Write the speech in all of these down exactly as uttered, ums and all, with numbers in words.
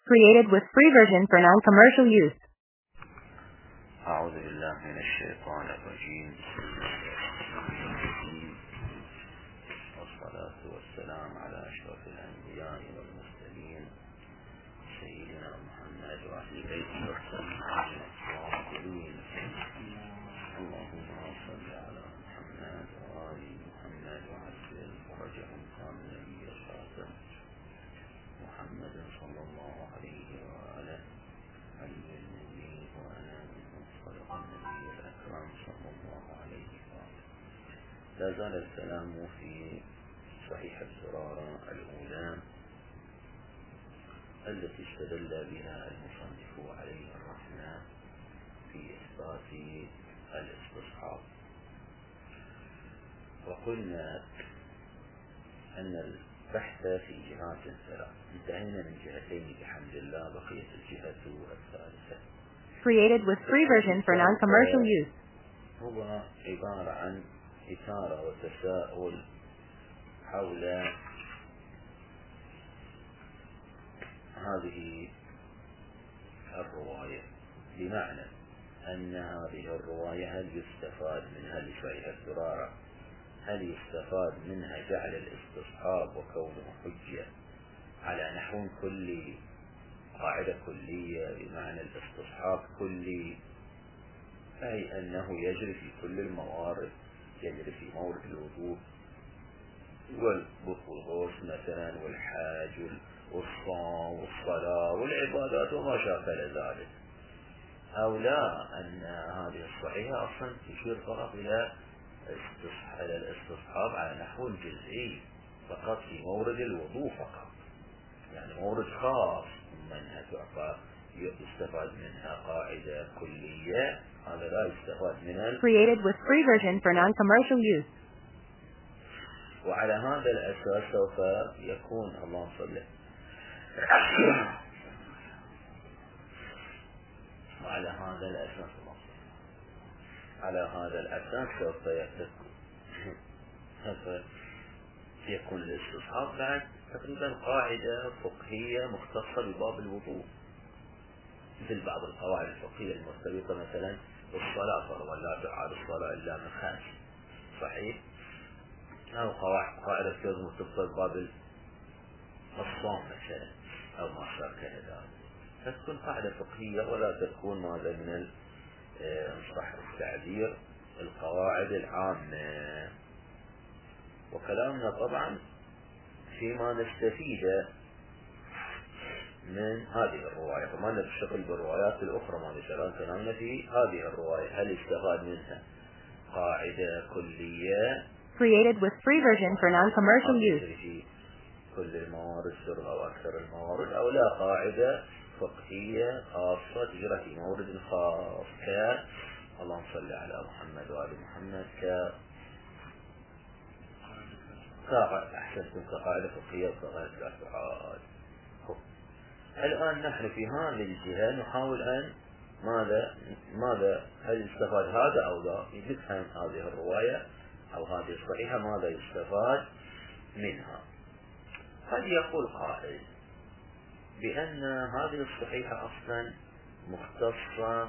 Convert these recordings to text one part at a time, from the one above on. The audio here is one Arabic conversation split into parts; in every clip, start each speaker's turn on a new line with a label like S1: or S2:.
S1: Created with free version for non-commercial use.
S2: أعوذ بالله من الشيطان الرجيم. بسم الله الرحمن الرحيم. والصلاة والسلام على أشرف الأنبياء والمرسلين سيدنا محمد وأهل بيته الطاهرين الطاهرين. اللهم صل على محمد وآل محمد وعجل فرجهم كامل النبي الخاتم محمد صلى الله عليه وآله علي النبي وأنا منهم صدق النبي الأكرم صلى الله عليه وآله. لا زال الكلام في صحيح الزرارة الأولى التي استدل بها المصنف عليه الرحمة في إثبات الاستصحاب، وقلنا أن البحث في جهات ثلاث، انتهينا من جهتين بحمد الله، بقيت الجهة الثالثة.
S1: Created with free version for non-commercial use.
S2: هو عبارة عن إثارة وتساؤل حول هذه الرواية، بمعنى أن هذه الرواية هل يستفاد منها لصحيح الزرارة، هل يستفاد منها جعل الاستصحاب وكونه حجة على نحو كلي، قاعدة كلية، بمعنى الاستصحاب كلي، أي أنه يجري في كل الموارد، يجري في مورد الوضوء والغسل مثلا والحاج والصوم والصلاة والعبادات وما شابه ذلك، أو لا أن هذه الصحيحة أصلا تشير فقط إلى الاستصحاب على نحو جزئي فقط في مورد الوضوء فقط، يعني مورد خاص منها تعطى يستفاد منها قاعدة كلية، هذا لا يستفاد منها.
S1: Created with free version for non-commercial use.
S2: وعلى هذا الأساس سوف يكون الله صلى وعلى هذا الأساس الله على هذا الأساس سوف يكون الاستصحاب بعد تقريبا قاعدة فقهية مختصة بباب الوضوء، مثل بعض القواعد الفقهية المرتبطة مثلا بالصلاة، ولا تعاد الصلاة إلا من خمس، صحيح؟ أو قواعد قاعدة مرتبطة بباب الصوم مثلا أو ما شابه ذلك، فتكون قاعدة فقهية ولا تكون ماذا من صح التعبير القواعد العامة. وكلامنا طبعا فيما نستفيد من هذه الرواية، فما نشتغل بالروايات الأخرى، ما نشتغل كلامنا في هذه الرواية، هل استفاد منها قاعدة كلية
S1: Created with free version for non-commercial use.
S2: في كل الموارد سر أو أكثر الموارد، أو لا قاعدة فقهية خاصة تجرى في مورد خاص، ك اللهم صل على محمد وآل محمد، ك أحسنتم كقاعدة فقهية وكقاعدة الأفعال. الآن نحن في هذه الجهة نحاول أن ماذا ماذا هل يستفاد هذا أو لا، نفهم هذه الرواية أو هذه الصحيحة ماذا يستفاد منها. قد يقول قائل بأن هذه الصحيحة أصلا مختصة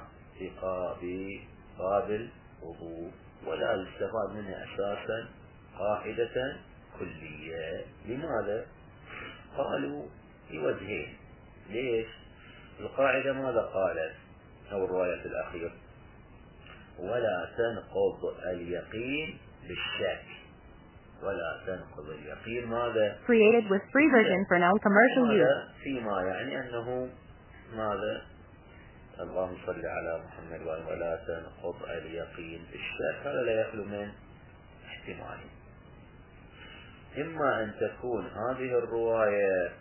S2: بقابل الوضوء ولا يستفاد منها أساسا قاعدة كلية. لماذا؟ قالوا لوجهين. ليش؟ القاعدة ماذا قالت أو الرواية الأخيرة؟ ولا تنقض اليقين بالشك، ولا تنقض اليقين ماذا؟
S1: Created with free version for non-commercial use.
S2: فيما يعني أنه ماذا؟ اللهم صل على محمد ولا تنقض اليقين بالشك، هذا لا يخلو من احتمالين، إما أن تكون هذه الرواية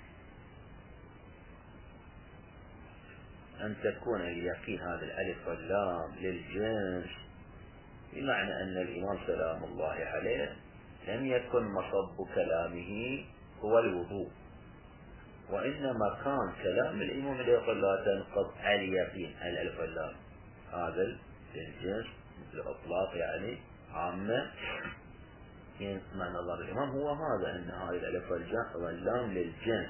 S2: أن تكون اليقين هذا الألف واللام للجنس، بمعنى أن الإمام سلام الله عليه لم يكن مصب كلامه هو الوضوء، وإنما كان كلام الإمام يقول لا تنقض اليقين، الألف واللام هذا للجنس الإطلاق يعني عامة، معنى الله الإمام هو هذا، أن هذه الألف واللام للجنس،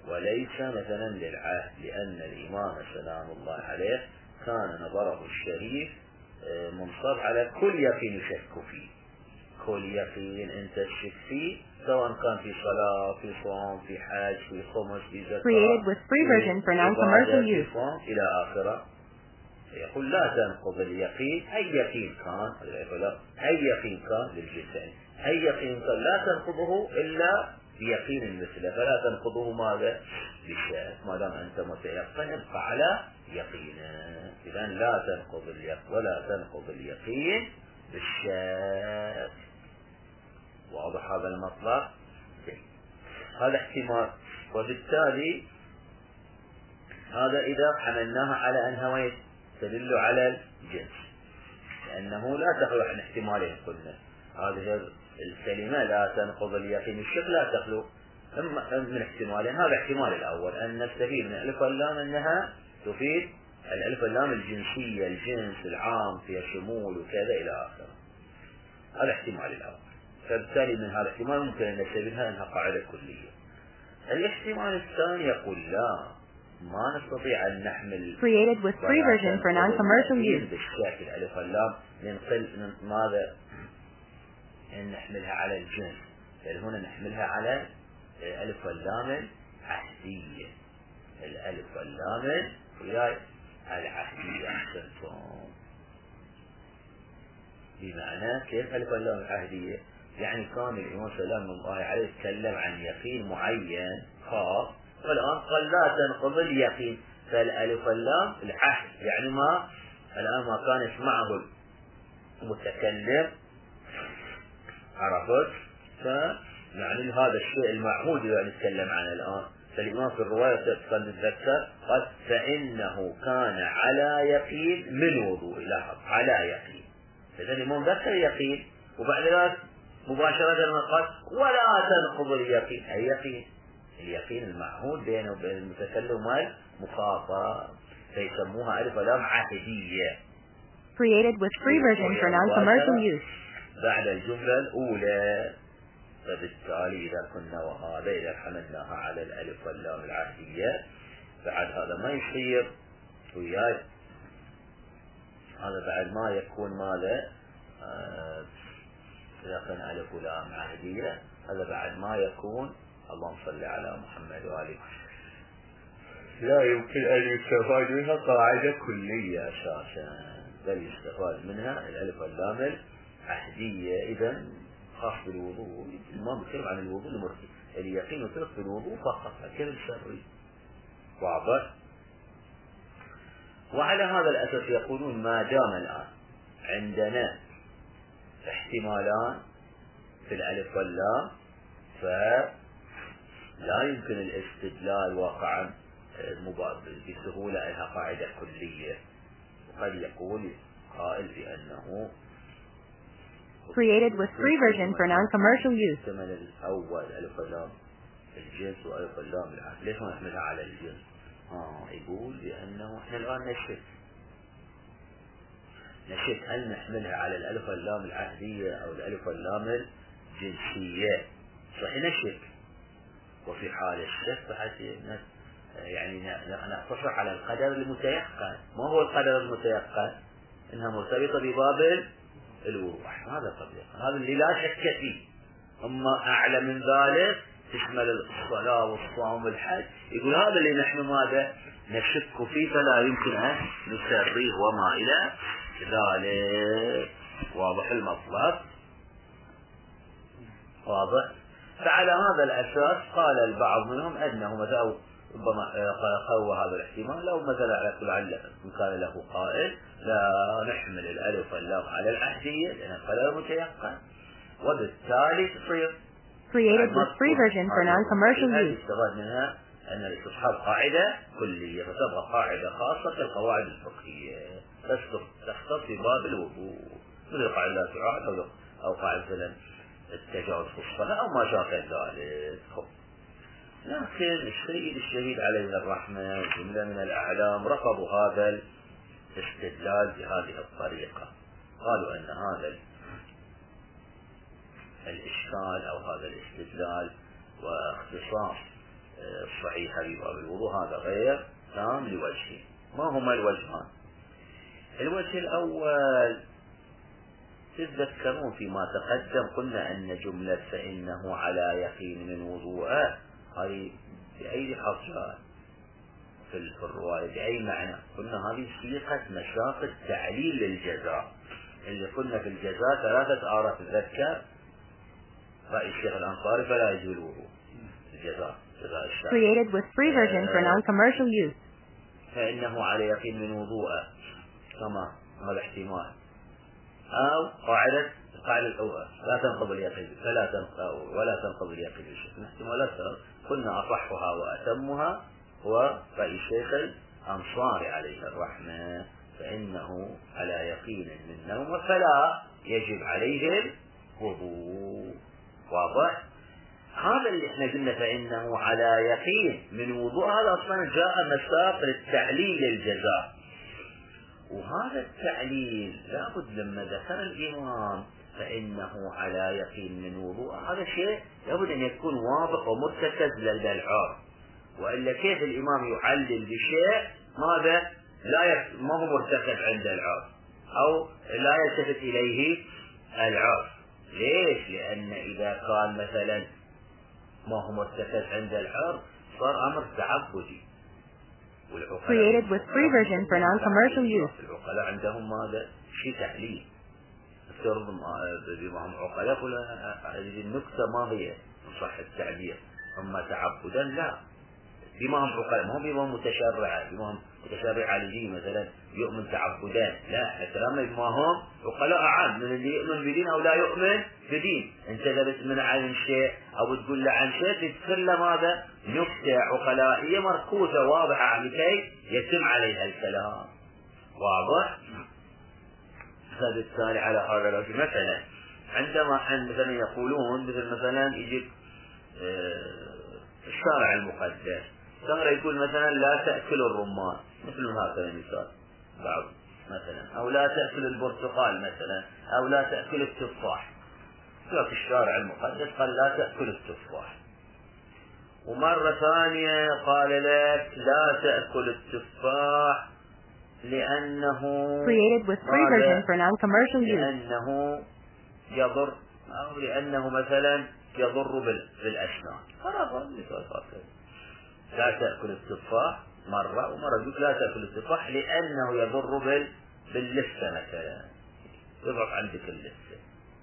S2: وليس مثلا للعهد، لأن الإمام سلام الله عليه كان نظره الشريف منصب على كل يقين يشك فيه، كل يقين أنت تشك فيه، سواء كان في صلاة، في صوم، في حج، في خمس، في زكاة،
S1: Created with free version for non-commercial use.
S2: إلى آخره. يقول لا تنقض اليقين، أي يقين كان، أي يقين كان للجنس، أي يقين كان لا تنقضه إلا بيقين المثل، فلا تنقضه ماذا؟ بالشك، ما دام أنت متيقن ابقى على يقينه. إذن لا تنقض اليقين ولا تنقض اليقين بالشك. واضح هذا المطلب؟ هذا احتمال. وبالتالي هذا إذا حملناها على أنها تدل على الجنس، لأنه لا تخلو عن احتمالين. قلنا هذه الكلمة لا تنقض اليقين الشك لا تخلو من احتمالين. هذا الاحتمال الأول أن نستفيد من الألف واللام أنها تفيد الألف واللام الجنسية، الجنس العام فيها شمول وكذا إلى آخره. هذا الاحتمال الأول، فبالتالي من هذا الاحتمال ممكن أن نستفيدها أنها قاعدة كلية. الاحتمال الثاني يقول لا، ما نستطيع أن نحمل
S1: Created with free version for non-commercial use.
S2: بالشكل ألف واللام ننقل ماذا؟ أن نحملها على الجنس، بل هنا نحملها على الألف واللام العهدية، الألف واللام العهدية. أحسنتم. بمعنى كيف ألف واللام العهدية؟ يعني كان الإمام سلام الله عليه يتكلم عن يقين معين خاص، والآن قال لا تنقض اليقين، فالألف واللام العهد يعني ما الآن ما كان يسمعه المتكلم، عرفت؟ فيعني هذا الشيء المعهود اللي نتكلم عنه الآن. فالإمام في الرواية كان نتذكر قال فإنه كان على يقين من وضوء، لاحظ على يقين، فإذا الإمام ذكر يقين وبعد ذلك مباشرة ما قال ولا تنقض اليقين، أي يقين؟ اليقين المعهود بينه وبين المتكلم والمخاطب، فيسموها ألف ولام عهدية.
S1: Created with free version for non-commercial use.
S2: بعد الجملة الأولى. فبالتالي إذا كنا وهذا إذا حملناها على الألف واللام العهدية بعد هذا ما يصير وياي، هذا بعد ما يكون ماذا؟ آه إذا كان ألف ولام عهدية هذا بعد ما يكون اللهم صل على محمد وآله، لا يمكن أن يستفاد منها قاعدة كلية أساسا، بل يستفاد منها الألف واللام العهدية. إذا خاص بالوضوء، ما بيتكلم عن الوضوء المرتب، اليقين يترك بالوضوء فقط، هكذا الشرعي. واضح؟ وعلى هذا الأساس يقولون ما دام الآن عندنا احتمالان في الألف واللام فلا يمكن الاستدلال واقعا بسهولة إلى قاعدة كلية. وقد يقول قائل بأنه
S1: Created with free version for non-commercial use.
S2: الثمن الأول ألف واللام الجنس وألف واللام العهد، ليش ما نحملها على الجنس؟ آه يقول بأنه إحنا الآن نشك نشك هل نحملها على الألف واللام العهدية أو الألف واللام الجنسية، صحيح نشك. وفي حال الشك فحتى يعني نقتصر على القدر المتيقن. ما هو القدر المتيقن؟ إنها مرتبطة بباب الوضوح، هذا طبيعي، هذا اللي لا شك فيه. أما أعلى من ذلك تشمل الصلاة والصوم والحج، يقول هذا اللي نحن ماذا نشك فيه فلا يمكن أن نسريه وما إلى ذلك. واضح المطلب؟ واضح. فعلى هذا الأساس قال البعض منهم أنه مثلا ربما قوى هذا الاحتمال، لو مثلا على كل عل كان له قائل لا نحمل الألف واللام على العهدية لأن القدر متيقن، وبالتالي تصير
S1: Created with free version for non-commercial use.
S2: يستفاد منها أن الاستصحاب قاعدة كلية، فتبقى قاعدة خاصة كالقواعد الفقهية تختص في باب الوضوء، مثل قاعدة لا تعاد أو أو قاعدة مثلا التجاوز في الصلاة أو ما شابه ذلك. لكن السيد الشهيد عليه الرحمة جملة من الأعلام رفضوا هذا الاستدلال بهذه الطريقة، قالوا أن هذا الإشكال أو هذا الاستدلال واختصاص الصحيحة في باب الوضوء هذا غير تام لوجهين. ما هما الوجهان؟ الوجه الأول تتذكرون فيما تقدم قلنا أن جملة فإنه على يقين من وضوءه هذه بأي حرف جاءت في الرواية بأي معنى؟ قلنا هذه صيغة نشاط التعليل للجزاء اللي قلنا في الجزاء ثلاثة آراء تتذكر رأي الشيخ الأنصاري فلا يجوز الوضوء الجزاء جزاء الشرع.
S1: Created with free version for non-commercial use.
S2: فإنه على يقين من وضوءه كما هذا احتمال، أو قاعدة القاعدة الأولى لا تنقض اليقين فلا تنقض ولا تنقض اليقين بالشك. احتمالات قلنا أصحها وأتمها هو رأي الشيخ الأنصاري عليه الرحمة فإنه على يقين من نوم فلا يجب عليه الوضوء. واضح؟ هذا اللي احنا قلنا فإنه على يقين من وضوء هذا أصلا جاء مساق للتعليل للجزاء، وهذا التعليل لابد لما ذكر الإمام فإنه على يقين من وضوء هذا شيء لابد أن يكون واضح ومرتكز لدى العرب، وإلا كيف الإمام يعلل بشيء ماذا لا يف... ما هو مرتكز عند العرب أو لا يلتفت إليه العرب. ليش؟ لأن إذا كان مثلا ما هو مرتكز عند العرب صار أمر تعبدي.
S1: Created with free version for non-commercial use.
S2: العقلاء عندهم ماذا؟ شيء تعليل. افترض بهم عقلاء يقول هذه النكتة ما هي صح التعبير أما تعبدا لا بما هم عقلاء ما هم بما هم متشرعة بما هم متشرعة لدين مثلا يؤمن تعبدان لا الكلام بما هم عقلاء عام من اللي يؤمن بدين أو لا يؤمن بدين. انت إذا بتمنع عن شيء أو تقول له عن شيء تذكر له ماذا نكتة عقلائية مركوزة واضحة لكي يتم عليها الكلام. واضح؟ فبالتالي على هذا الوجه مثلا عندما مثلا يقولون مثل مثلا يجي الشارع المقدس الشارع يقول مثلا لا تأكل الرمان مثل هذا مثال بعض مثلا أو لا تأكل البرتقال مثلا أو لا تأكل التفاح. في الشارع المقدس قال لا تأكل التفاح، ومرة ثانية قال لك لا تأكل التفاح لأنه
S1: Created with free version for non-commercial use.
S2: لأنه يضر أو لأنه مثلا يضر بالأسنان. فرضا مثال هكذا لا تأكل التفاح مرة ومرة يقول لا تأكل التفاح لأنه يضر بال باللثة مثلا يضعف عندك اللثة.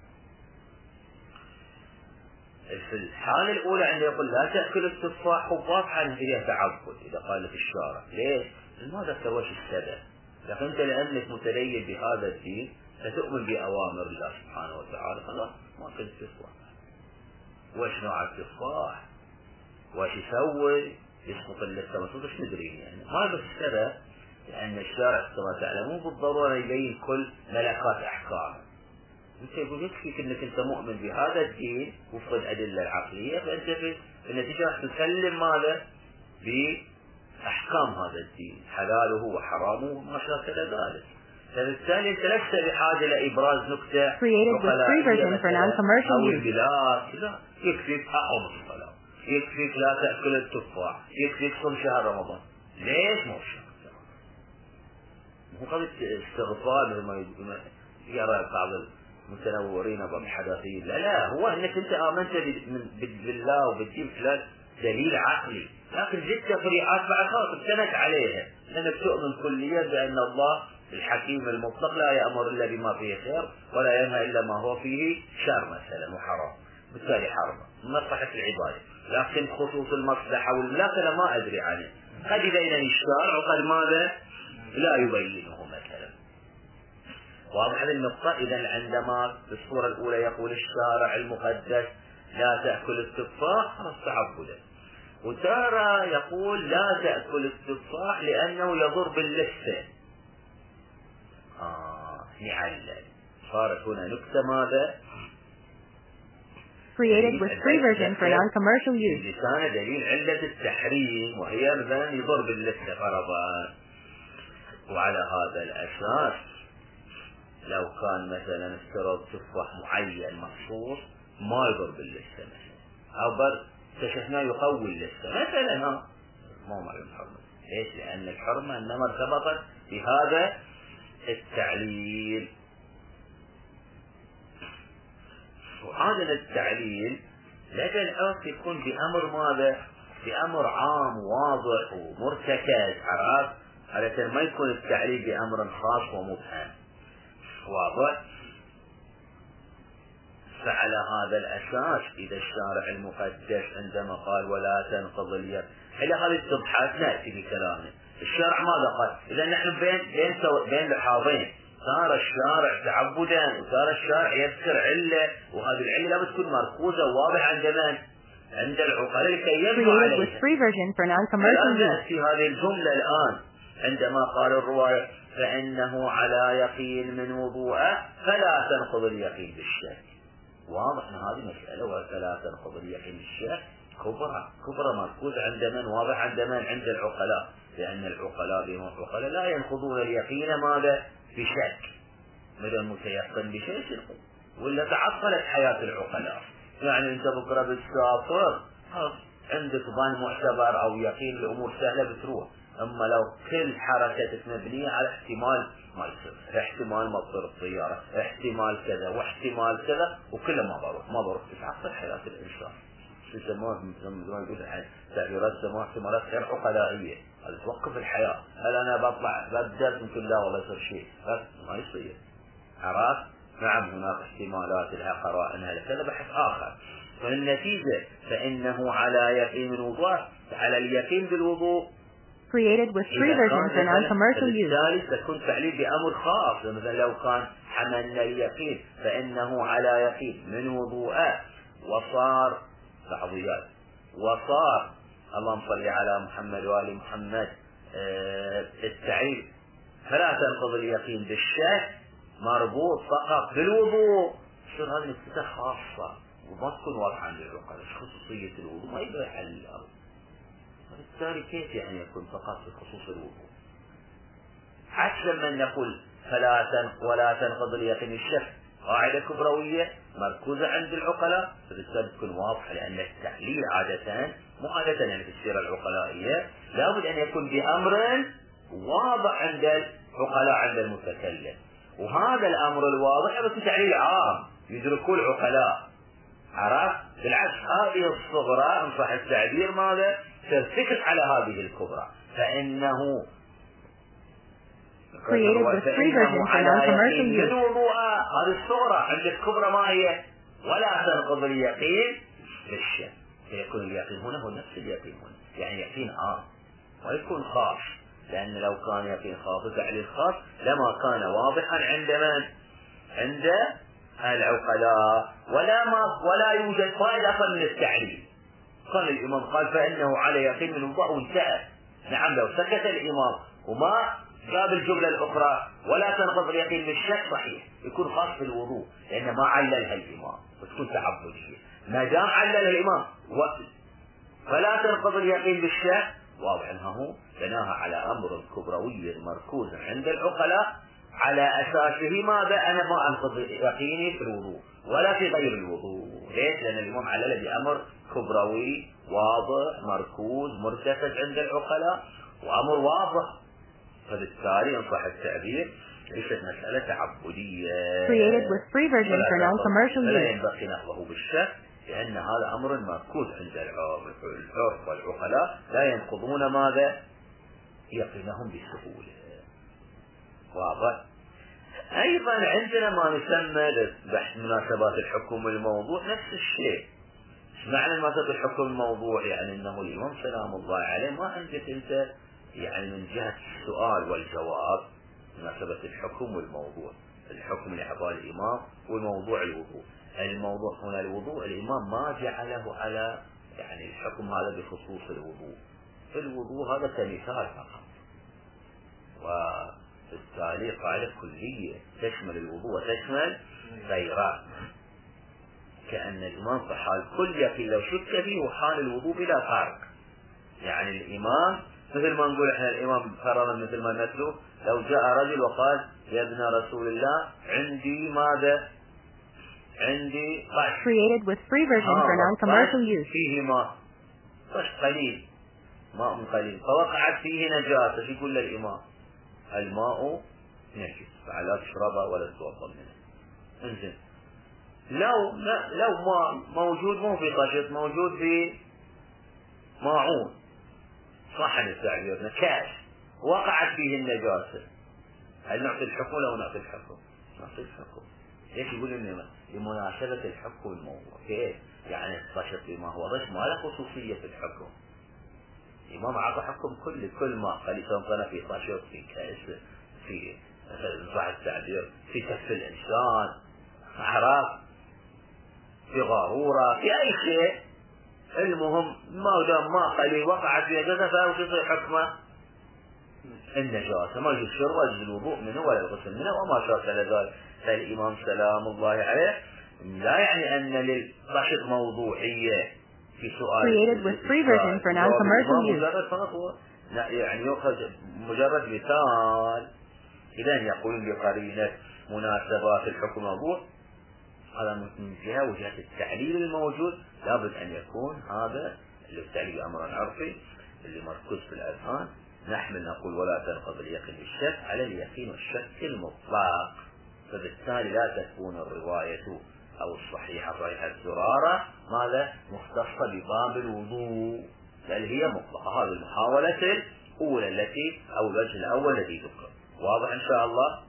S2: في الحالة الأولى عنده يقول لا تأكل التفاح وواضح عنه فيها تعبد إذا قال في الشارع. ليش؟ ما ذكر وش السبب، لكن أنت لأنك متدين بهذا الدين فتؤمن بأوامر الله سبحانه وتعالى خلاص ما أكل التفاح. وش نوع التفاح وش يسوي يسقط اللثة مسقط ايش ندري يعني. هذا السبب لأن الشارع كما تعلمون بالضرورة يبين كل ملكات أحكام. انت يقول يكفيك انك انت مؤمن بهذا الدين وفق الأدلة العقلية فانت في النتيجة راح تسلم ماذا بأحكام هذا الدين حلاله وحرامه وما شابه ذلك. فبالتالي انت لست بحاجة لإبراز نكتة عقلائية أو البلاد لا يكفيك أقوم الصلاة يكفيك لا تأكل التفاح يكفيك صوم شهر رمضان. ليش مو شهر مو قضية استغفال ما يرى بعض المتنورين بالحداثين لا لا هو انك انت آمنت بالله وبالدين فلان دليل عقلي لكن جد تفريعات بعد خلاص ابتنت عليها لانك تؤمن كليا بان الله الحكيم المطلق لا يأمر الا بما فيه خير ولا ينهى الا ما هو فيه شر مثلا وحرام بالتالي حرمه مصلحة العبادة. لكن خصوص المصلحة والملاك ما ادري عنه قد يبين الشارع وقد ماذا لا يبينه مثلا. واضح هذه النقطة. إذا عندما بالصورة الأولى يقول الشارع المقدس لا تأكل التفاح خلاص تعبدا، وتارة يقول لا تأكل التفاح لأنه يضر باللثة. آه نعلل صارت هنا نكتة ماذا
S1: Created with free version for non-commercial use.
S2: لسان دليل علة التحريم وهي مثلا يضر باللثة فرضا. وعلى هذا الأساس لو كان مثلا افترض تفاح معين مخصوص ما يضر باللثة مثلا أو بر اكتشفناه يقوي لسه مثلا، ها ما معلوم حرمة. ليش؟ لأن الحرمة إنما ارتبطت بهذا التعليل. وهذا التعليل لدى العرف يكون بأمر ماذا؟ بأمر عام واضح ومرتكز، عرفت؟ على ما يكون التعليل بأمر خاص ومبهم واضح. فعلى هذا الأساس إذا الشارع المقدس عندما قال ولا تنقض اليد، إلى هذه التضحات نأتي بكلامه. الشارع ماذا قال؟ إذا نحن بين بين بين لحاظين، صار الشارع تعبدا وصار الشارع يذكر علة، وهذه العلة لابد تكون مركوزة وواضحة عند من؟ عند العقلاء لكي يبنوا عليها. الآن نأتي هذه الجملة الآن عندما قال الرواية فإنه على يقين من وضوءه فلا تنقض اليقين بالشك. واضح ان هذه مسألة ولا تنقض اليقين بالشك كبرى كبرى مركوزة عند من؟ واضح عند من؟ عند العقلاء، لأن العقلاء بهم العقلاء لا ينقضون اليقين ماذا؟ بشك. ماذا متيقن بشيء ينقض، ولا تعطلت حياة العقلاء. يعني انت بكرة بتسافر عندك ظن معتبر او يقين الامور سهلة بتروح، اما لو كل حركتك مبنية على احتمال ما يصير، احتمال ما تصير الطيارة، احتمال كذا واحتمال كذا، وكله ما بروح ما بروح تتعطل حياة الانسان. شو يسموه مثل ما يقول الحين تعبيرات يسموها احتمالات غير عقلائية، هذا توقف الحياة. هل انا بطلع ببدأ ممكن لا والله يصير شيء، ما يصير، عرفت؟ نعم هناك احتمالات لها قرائنها لكذا بحث آخر. فالنتيجة فإنه على يقين الوضوء، على اليقين بالوضوء
S1: created with free version for non-commercial use.
S2: بالتالي تكون تعليل بأمر خاص. مثلا لو كان حملنا اليقين فإنه على يقين من وضوءه وصار بعضيات وصار اللهم صل على محمد وآل محمد اه التعليل فلا تنقض اليقين بالشك مربوط فقط بالوضوء. تصير هذه نقطة خاصة وما تكون واضحة عند العقلاء خصوصية الوضوء ما يقدر يحل الأرض. بالتالي كيف يعني يكون فقط في خصوص الوضوء؟ عكس لما نقول فلا تنقض ولا تنقض اليقين الشك قاعدة كبروية مركوزة عند العقلاء، فبالتالي تكون واضحة، لأن التحليل عادة مو عادة يعني في السيرة العقلائية لابد أن يكون بأمر واضح عند العقلاء عند المتكلم، وهذا الأمر الواضح بس تعليل عام يدركه العقلاء، عرفت؟ بالعكس هذه الصغرى إن صح التعبير ماذا؟ ترتكز على هذه الكبرى، فإنه
S1: created with free version for non-commercial use.
S2: هذه الصغرى عند الكبرى ما هي؟ ولا تنقض اليقين بالشك. فيكون اليقين هنا هو نفس اليقين هنا، يعني يقين عام ويكون خاص، لأن لو كان يقين خاص تعليل خاص لما كان واضحا عند من؟ عند العقلاء، ولا ما ولا يوجد فائدة من التعليل. كان الإمام قال فإنه على يقين من الوضوء وانتهى. نعم لو سكت الإمام وما جاب الجملة الأخرى ولا تنقض اليقين بالشك صحيح يكون خاص بالوضوء، لأن ما عللها الإمام وتكون تعبدية. ما دام عللها الإمام و... فلا تنقض اليقين بالشك واضح أنه بناها على أمر كبروي مركوز عند العقلاء على أساسه ماذا؟ أنا ما أنقض يقيني في الوضوء ولا في غير الوضوء. ليش؟ لأن الإمام علل بأمر كبروي واضح مركوز مرتكز عند العقلاء وأمر واضح، فبالتالي إن صح التعبير ليست مسألة تعبدية
S1: created with free version for non-commercial use.
S2: لا ينبغي نقضه بالشك، لأن هذا أمر مركوز عند العرف والعقلاء لا ينقضون ماذا؟ يقينهم بسهولة. واضح؟ أيضا عندنا ما نسمى بحث مناسبات الحكم والموضوع نفس الشيء. معنى مناسبة الحكم والموضوع يعني أنه الإمام سلام الله عليه ما عندك أنت يعني من جهة السؤال والجواب مناسبة الحكم والموضوع. الحكم لإعطاء الإمام والموضوع الوضوء. الموضوع هنا الوضوء الإمام ما جعله على يعني الحكم هذا بخصوص الوضوء، الوضوء هذا كمثال فقط، وبالتالي قاعدة كلية تشمل الوضوء وتشمل غيره، كأن الإمام في حال كل يقين لو شك فيه وحال الوضوء بلا فرق. يعني الإمام مثل ما نقول احنا الإمام فرضا مثل ما نتلو لو جاء رجل وقال يا ابن رسول الله عندي ماذا؟ عندي قش
S1: created with free version for non-commercial use.
S2: فيه ماء طش قليل ماء قليل فوقعت فيه نجاسة، في كل الإمام الماء نجس فلا تشربه ولا تتوضأ منه. انزين لو لو ماء موجود مو في قشط، موجود في ماعون صح التعبير كاس وقعت فيه النجاسة، هل نعطي الحكم لو نعطي الحكم؟ نعطي الحكم. ليش يقول لنا لمناسبة الحكم الموضوع؟ كيف؟ يعني القشط بما هو غش ما له خصوصية في الحكم. الإمام أعطى حكم كل كل ما قال سواء كان في قشط في كاس في مثلا صح التعبير في كف الإنسان أعراف في غارورة في أي شيء، المهم ما دام ما قليل وقعت في نجاسة فهو يصير حكمه النجاسة، ما يجوز شرب ولا يجوز الوضوء منه ولا الغسل منه وما شاكل ذلك. فالإمام سلام الله عليه لا يعني أن للقشط موضوعية في سؤال
S1: Created with free version for non-commercial use.
S2: مجرد فقط هو يعني يأخذ مجرد مثال. إذا يقولون بقرينة مناسبات الحكم موضوع، هذا من جهة وجهة التعليل الموجود لابد أن يكون هذا اللي التعليل أمر عرفي اللي مركز في الأذهان. نحمل نقول ولا تنقض اليقين بالشك على اليقين والشك المطلق، فبالتالي لا تكون الرواية أو الصحيحة صحيحة الزرارة ماذا مختصة بباب الوضوء، بل هي مطلقة. هذه المحاولة الأولى التي أو الوجه الأول الذي ذكر واضح إن شاء الله.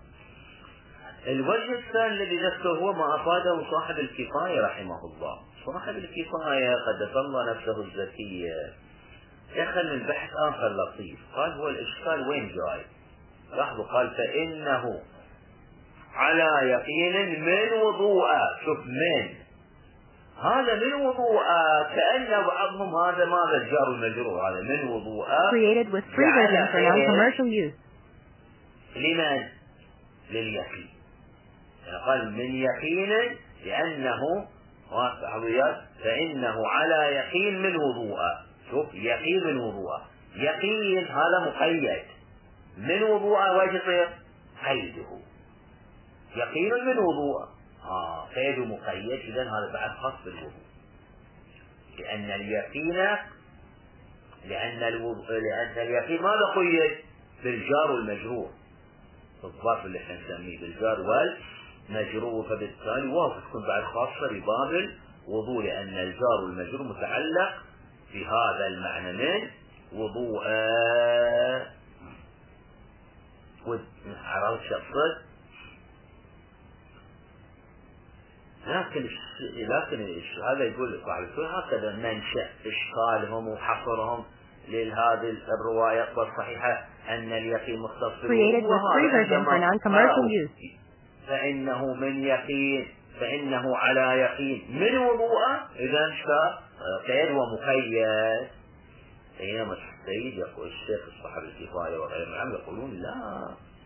S2: الوجه الثاني الذي ذكره هو ما أفاده صاحب الكفاية رحمه الله. صاحب الكفاية قدس الله نفسه الزكية دخل من بحث آخر لطيف، قال هو الإشكال وين جاي؟ لاحظوا قال فإنه على يقين من وضوءه. شوف من هذا من وضوءه، كأن بعضهم هذا ماذا الجار المجرور هذا من وضوءه
S1: Created with free version for non-commercial use.
S2: لمن؟ لليقين. يعني قال من يقين لأنه فإنه على يقين من وضوءه. شوف يقين من وضوءه، يقين هذا مقيد، من وضوءه وش يصير؟ قيده يقين من وضوءه آه قيد مقيد. إذن هذا بعد خاص بالوضوء، لأن اليقين لأن الوضوء لأن اليقين ماذا قيد؟ بالجار والمجرور، الظرف اللي احنا نسميه بالجار والمجرور، فبالتالي واضح تكون بعد خاصة بباب الوضوء لأن الجار والمجرور متعلق بهذا المعنى من وضوء. عرفت شخصك؟ لكن لكن هذا يقول صاحب هكذا منشأ إشكالهم وحصرهم لهذه الرواية الصحيحة أن اليقين مختص بالوضوء، فإنه من يقين فإنه على يقين من وضوءه. إذا قيد ومقيد. بينما السيد يقول الشيخ صاحب الكفاية وغير العلم يقولون لا،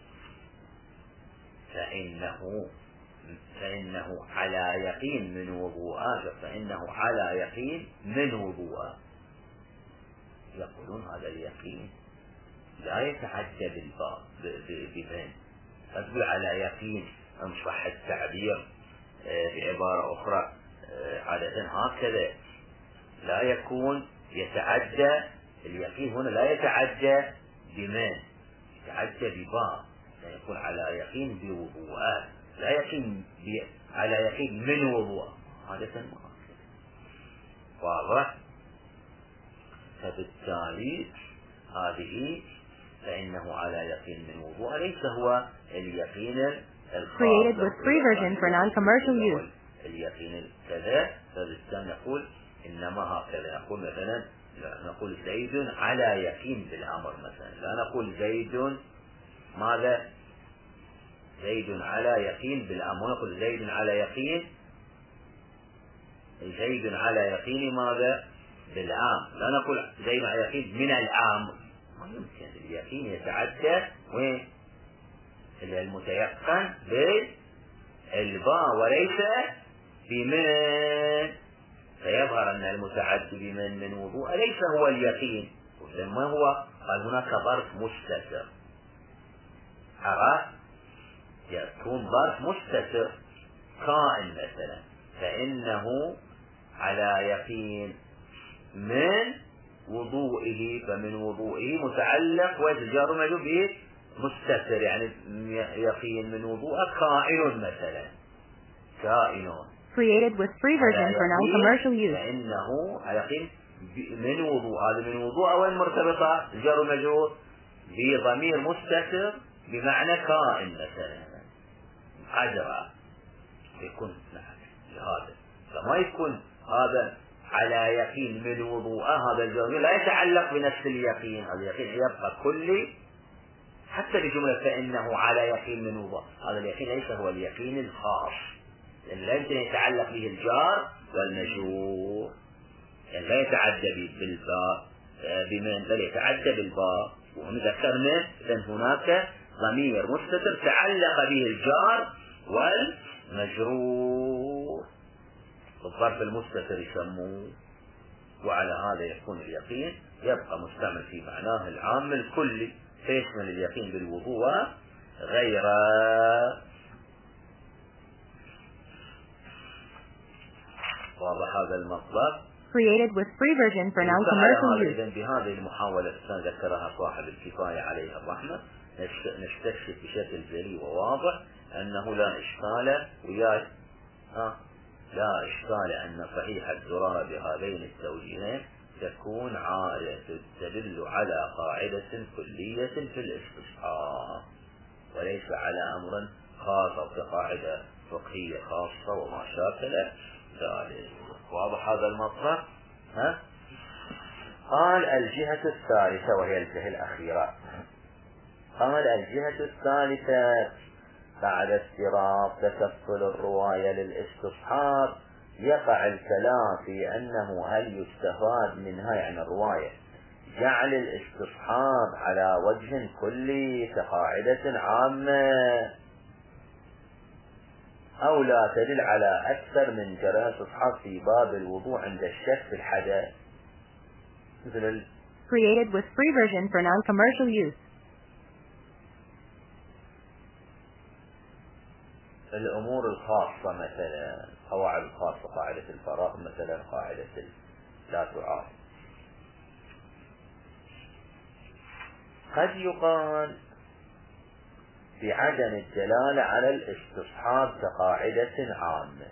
S2: فإنه فإنه على يقين من وضوءه، فإنه على يقين من وضوءه. يقولون هذا اليقين لا يتعدى بالباب بمن، تقول على يقين إن صح التعبير بعبارة أخرى عادة هكذا لا يكون يتعدى اليقين هنا، لا يتعدى بمن، يتعدى بباب، لا يكون على يقين بوضوءات، لا يقين على يقين من وضوء عادة ما واضح. فبالتالي هذه فإنه على يقين من وضوء ليس هو اليقين
S1: Created with free version for non-commercial use.
S2: اليقين كذا. فبالتالي نقول إنما هكذا، نقول مثلا نقول زيد على يقين بالأمر مثلا، لا نقول زيد ماذا زيد على يقين بالأمر، نقول زيد على يقين زيد على يقين ماذا بالعام، لا نقول زيد على يقين من العام. ما يمكن، اليقين يتعدى وين المتيقن بالباء وليس بمن، فيظهر أن المتعدي بمن من وضوء ليس هو اليقين. ما هو؟ قال هناك ظرف مستتر، عرفت؟ يكون ظرف مستتر كائن مثلا، فإنه على يقين من وضوئه، فمن وضوئه متعلق والجار مجرور به مستتر، يعني يقين من وضوءه كائن مثلا، كائن
S1: Created with free version for non-commercial use.
S2: فإنه يقين من وضوء، هذا من وضوء وين مرتبطة الجار مجرور بضمير مستتر بمعنى كائن مثلا حجرة، يكون هذا، فما يكون هذا على يقين من وضوء، هذا الجار لا يتعلق بنفس اليقين، هذا اليقين يبقى كلي حتى بجملة فإنه على يقين من وضوء، هذا اليقين ليس هو اليقين الخاص، لأن لا يمكن يتعلق به الجار والمجرور، يعني لا يتعدى بالباء بمن، بل يتعدى بالباء، وهم ذكرنا أن هناك ضمير مستتر تعلق به الجار والمجرور، الظرف المستتر يسموه، وعلى هذا يكون اليقين يبقى مستعمل في معناه العام الكلي، فيشمل اليقين بالوضوء غير. واضح هذا المطلب.
S1: Created with free version for non-commercial use.
S2: إذن بهذه المحاولة التي ذكرها صاحب الكفاية عليه الرحمة نستكشف بشكل جلي وواضح أنه لا إشكال وياي ها لا إشكال أن صحيح الدرارة بهذين التوجيهين تكون عارية تدل على قاعدة كلية في الاستصحاب، وليس على أمر خاص أو كقاعدة فقهية خاصة وما شاكل ذلك. واضح هذا المطلب؟ ها؟ قال الجهة الثالثة وهي الجهة الأخيرة، قال الجهة الثالثة بعد استراط تكفل الرواية للاستصحاب يقع الكلام في أنه هل يستفاد منها، يعني الرواية جعل الاستصحاب على وجه كلي كقاعدة عامة أو لا تدل على أكثر من جرى استصحاب في باب الوضوء عند الشك في الحدث، مثل
S1: Created with free version for non-commercial use.
S2: الأمور الخاصة مثلا قواعد الخاصة، قاعدة الفراغ مثلا، قاعدة لا تعارض. قد يقال بعدم الدلالة على الاستصحاب كقاعدة عامة،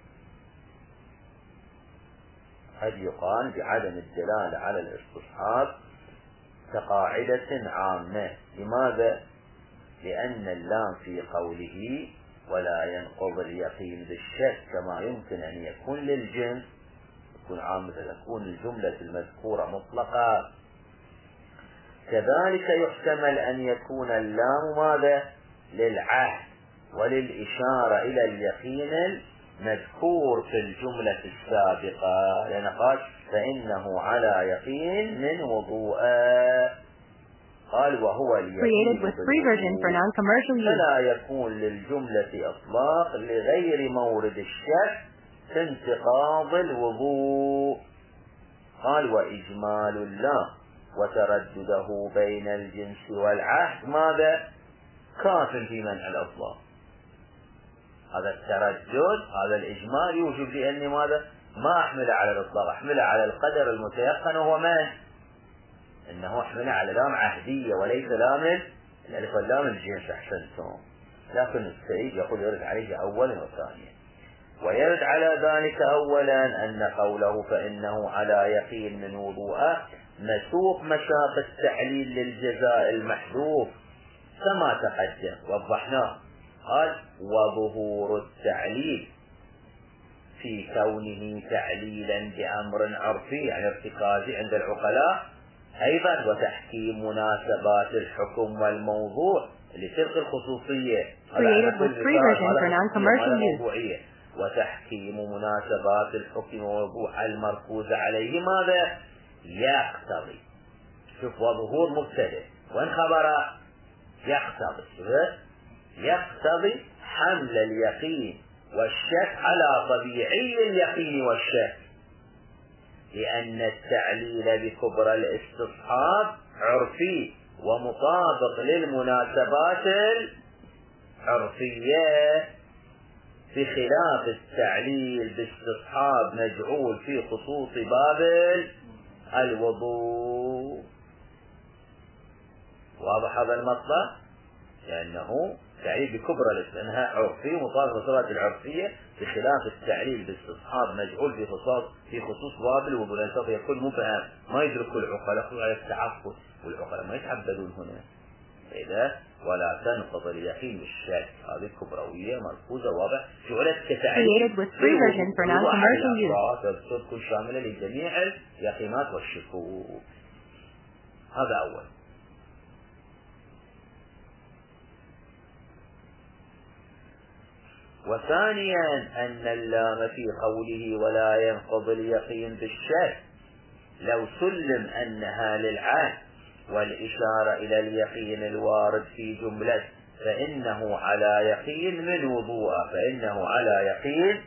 S2: قد يقال بعدم الدلالة على الاستصحاب كقاعدة عامة. لماذا؟ لأن اللام في قوله ولا ينقض اليقين بالشك كما يمكن أن يكون للجنس، يكون عامة تكون الجملة المذكورة مطلقة، كذلك يحتمل أن يكون اللام ماذا؟ للعهد وللإشارة إلى اليقين المذكور في الجملة السابقة، لأن قال فإنه على يقين من وضوء، قال وهو اليقين فلا يكون للجملة إطلاق لغير مورد الشك في انتقاض الوضوء. قال وإجمال الله وتردده بين الجنس والعهد ماذا؟ كاف في منع الإطلاق. هذا التردد هذا الإجمال يوجب لأني ماذا؟ ما أحمل على الإطلاق، أحمل على القدر المتيقن وهو من؟ إنه أحمل على لام عهدية وليس لام الألف واللام الجنس. أحسنتم. لكن السعيد يقول يرد عليه أولا وثانيا، ويرد على ذلك أولا أن قوله فإنه على يقين من وضوءه مسوق مشاق التعليل للجزاء المحذوف كما تقدم وضحناه. قال وظهور التعليل في كونه تعليلا بأمر عرفي يعني ارتكازي عند العقلاء، أيضا وتحكيم مناسبات الحكم والموضوع لفرق الخصوصية موضوعية، وتحكيم مناسبات الحكم والموضوع المركوز عليه ماذا؟ يقتضي. شوف وظهور مبتدأ وين خبره؟ يقتضي يقتضي حمل اليقين والشك على طبيعي اليقين والشك، لأن التعليل بكبرى الاستصحاب عرفي ومطابق للمناسبات العرفية، بخلاف التعليل باستصحاب مجعول في خصوص باب الوضوء. واضح هذا المطلب؟ لأنه تعليل بكبرى لأنها عرفية مطابقة للصلاة العرفية، بخلاف التعليل باستصحاب مجعول في خصوص في خصوص باب الوضوء، لأن سوف يكون مبهم ما يدرك العقلاء على التعفف، والعقلاء ما يتعبدون هنا. إذا ولا تنقض اليقين بالشك، هذه كبروية مركوزة واضح جعلت كتعليل تكون شاملة لجميع اليقينات والشكوك. هذا أول. وثانيا أن اللام في قوله ولا ينقض اليقين بالشك لو سلم أنها للعهد والإشارة إلى اليقين الوارد في جملة فإنه على يقين من وضوءه، فإنه على يقين،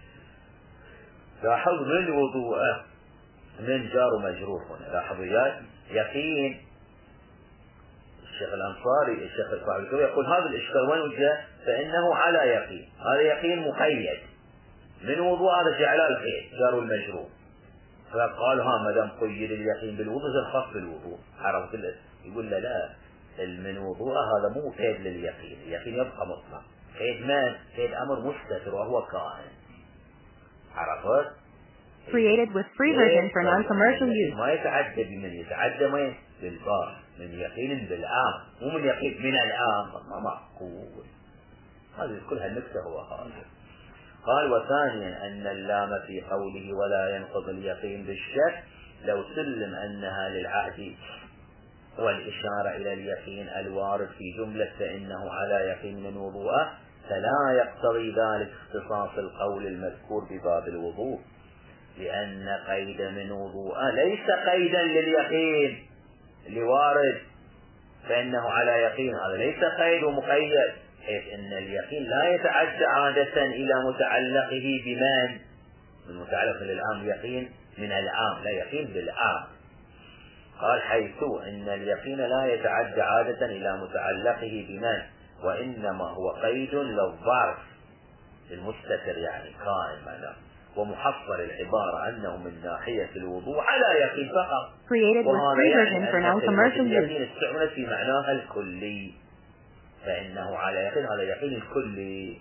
S2: لاحظ من وضوءه، من جار ومجرور هنا، لاحظوا يا يقين. الشيخ الأنصاري الشيخ الصاحبي يقول هذا الإشكال وين وجه؟ فإنه على يقين، هذا يقين مقيد، من وضوء هذا جعل الخير جار المجرور، فقالوا ها ما دام قيد اليقين بالوضوء زي الخاص بالوضوء، عرفت له؟ يقول له لا، من وضوء هذا مو قيد لليقين، اليقين يبقى مطلق، قيد من؟ قيد أمر مستتر وهو كائن، عرفت؟
S1: Created with free version for non-commercial use.
S2: ما يتعدى بمن يتعدى ما بالبار، من يقين بالعام، مو من يقين من العام، ما معقول. هذه كلها النكتة هو هذا. قال وثانيا أن اللام في قوله ولا ينقض اليقين بالشك لو سلم أنها للعهد والإشارة إلى اليقين الوارد في جملة فإنه على يقين من وضوءه، فلا يقتضي ذلك اختصاص القول المذكور بباب الوضوء، لأن قيد من وضوءه ليس قيدا لليقين لوارد فإنه على يقين، هذا ليس قيد ومقيد، حيث أن اليقين لا يتعدى عادة إلى متعلقه بمن؟ من متعلق للعام يقين من العام، لا يقين بالعام. قال حيث أن اليقين لا يتعدى عادة إلى متعلقه بمن، وإنما هو قيد للظرف المستتر يعني كائن معناه، ومحصل العبارة أنه من ناحية الوضوء على يقين فقط، وهذا يعني أن اليقين استعملت في معناها الكلي، فإنه على يقين، هذا يقين الكلي.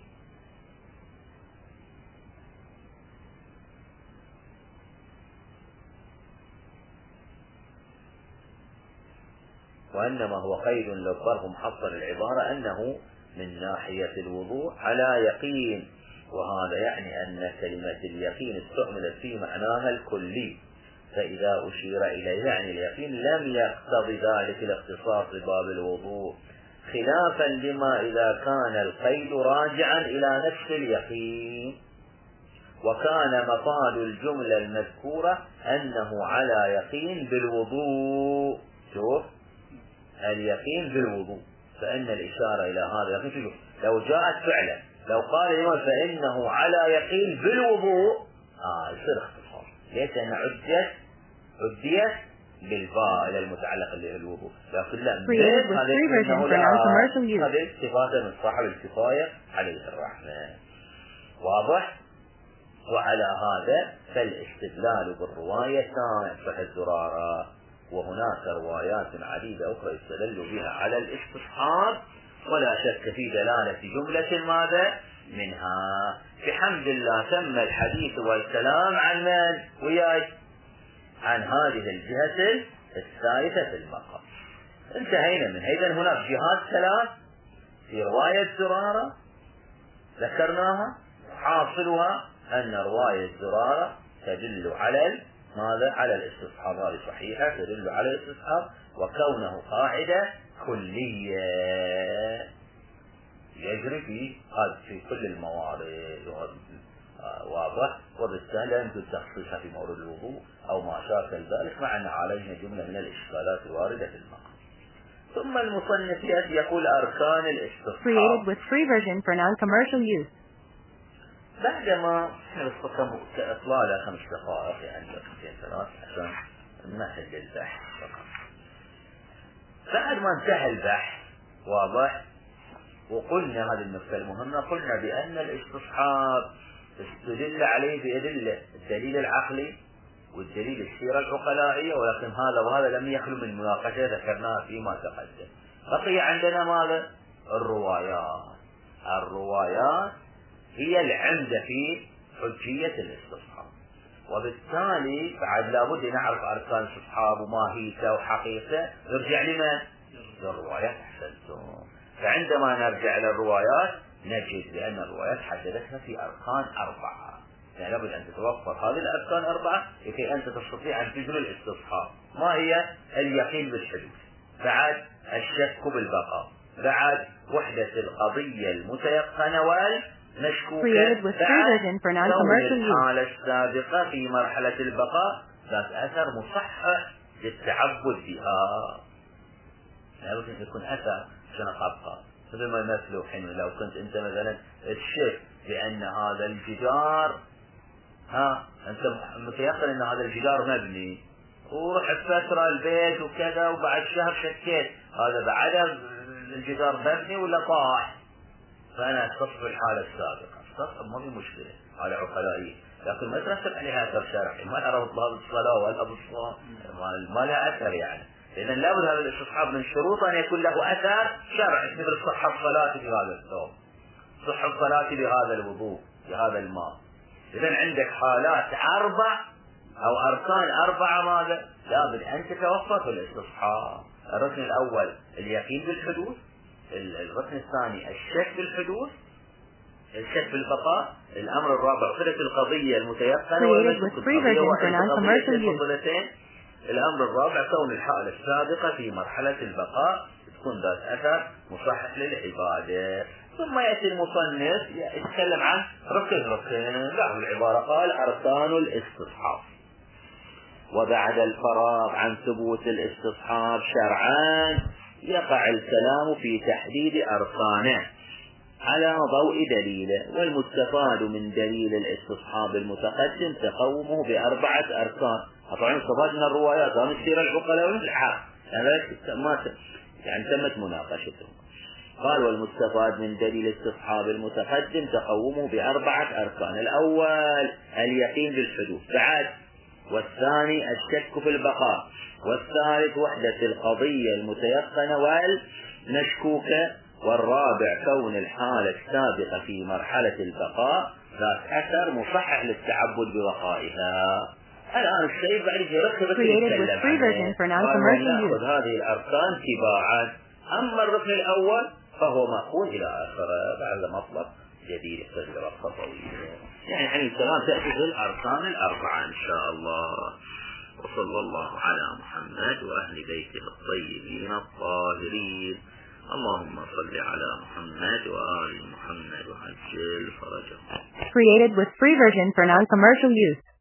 S2: وإنما هو قيد للظرف محصل العبارة أنه من ناحية الوضوء على يقين، وهذا يعني أن كلمة اليقين استعملت في معناها الكلي، فإذا أشير إليه يعني اليقين لم يقتضي ذلك الاختصاص بباب الوضوء، خلافا لما إذا كان القيد راجعا إلى نفس اليقين، وكان مفاد الجملة المذكورة أنه على يقين بالوضوء. شوف اليقين بالوضوء، فإن الإشارة إلى هذا اليقين لو جاءت فعلا، لو قال الإمام فإنه على يقين بالوضوء آه يصير اختصار، ليس أن عدت عديت بالفاء إلى المتعلق بالوضوء، لكن لا هذه صفات من صاحب الكفاية عليه الرحمة. واضح؟ وعلى هذا فالاستدلال بالروايتان صحيح الزرارة، وهناك روايات عديدة أخرى يستدل بها على الاستصحاب، ولا شك في دلالة جملة ماذا منها. بحمد الله تم الحديث والكلام عن من وياي عن هذه الجهة الثالثة في المقام، انتهينا من إذن هناك جهات ثلاث في رواية زرارة ذكرناها، حاصلها أن رواية زرارة تدل على ماذا؟ على الاستصحاب، هذه صحيحة تدل على الاستصحاب، وكونه قاعدة كلية يجري في في كل الموارد، واضح، وبالتالي يمكن تخصيصها في مورد الوضوء أو ما شابه ذلك، مع أن علينا جملة من الإشكالات الواردة في المقام. ثم المصنف يقول أركان الاستصحاب بعدما نستقم كإطلالة خمس دقائق يعني دقيقتين ثلاث عشان نمهد للبحث فقط. بعد ما انتهى البحث واضح، وقلنا هذه النقطة المهمة، قلنا بأن الاستصحاب استدل عليه بأدلة، الدليل العقلي والدليل السيرة العقلائية، ولكن هذا وهذا لم يخلو من مناقشة ذكرناها فيما تقدم. بقي عندنا ماذا؟ الروايات. الروايات هي العمدة في حجية الاستصحاب، وبالتالي بعد لابد نعرف أركان الاستصحاب وماهيته وحقيقته. نرجع لمن؟ للروايات. أحسنتم. فعندما نرجع للروايات نجد بأن الروايات حددتها في أركان أربعة، يعني لابد أن تتوفر هذه الأركان أربعة لكي أنت تستطيع أن تجري الاستصحاب. ما هي؟ اليقين بالحدوث، بعد الشك بالبقاء، بعد وحدة القضية المتيقنة والمشكوكة، بعد كون الحالة السابقة في مرحلة البقاء ذات أثر مصحح للتعبد بها. لابد أن يكون أثر عشان أبقى، مثل ما يمثلوا حين لو كنت أنت مثلا تشك بأن هذا الجدار، ها أنت متيقن أن هذا الجدار مبني، ورحت فترة البيت وكذا وبعد شهر شكيت هذا بعد الجدار مبني ولا طاح، فأنا استصحب الحالة السابقة. استصحب ما في مشكلة، على عقلائي، لكن ما ترتب عليها أثر شرعي، ما نعرف طلاب الصلاة ولا الصلاة ما لها أثر. يعني إذا لابد هذا الاستصحاب من شروط أن يكون له أثر شرعي، مثل صحة صلاتي بهذا الثوب، صحة صلاتي بهذا الوضوء بهذا الماء. إذا عندك حالات أربع أو أركان أربعة ماذا؟ لابد أن تتوفر في الاستصحاب. الركن الأول اليقين بالحدوث، الركن الثاني الشك بالحدوث، الشك بالبقاء، الأمر الرابع وحدة القضية المتيقنة والمشكوكة، الأمر الرابع كون الحالة السابقة في مرحلة البقاء تكون ذات أثر مصحح للعبادة. ثم يأتي المصنف يتكلم عن ركن ركن، له العبارة قال أركان الاستصحاب. وبعد الفراغ عن ثبوت الاستصحاب شرعان يقع الكلام في تحديد أركانه على ضوء دليله، والمستفاد من دليل الاستصحاب المتقدم تقومه بأربعة أركان. طبعا استفاد من الروايات ومن السيرة العقلاء والإلحاق، يعني تمت مناقشته. قال والمستفاد من دليل الاستصحاب المتقدم تقومه بأربعة أركان. الأول اليقين بالحدوث، بعد والثاني الشك في البقاء، والثالث وحدة القضية المتيقنة والمشكوكة، والرابع كون الحالة السابقة في مرحلة البقاء ذات أثر مصحح للتعبد ببقائها. الآن الشيء بعد يركب يتكلم عنه، نأخذ هذه الأركان تباعا. أما الركن الأول فهو مأخوذ إلى آخره بعد مطلب جديد يختصر طويل، يعني عن الكلام تأتي في الأركان الأربعة إن شاء الله. وصلى الله على محمد وأهل بيته الطيبين الطاهرين. اللهم صل على محمد وآل محمد وعجل فرجهم.
S1: Created with free version for non-commercial use.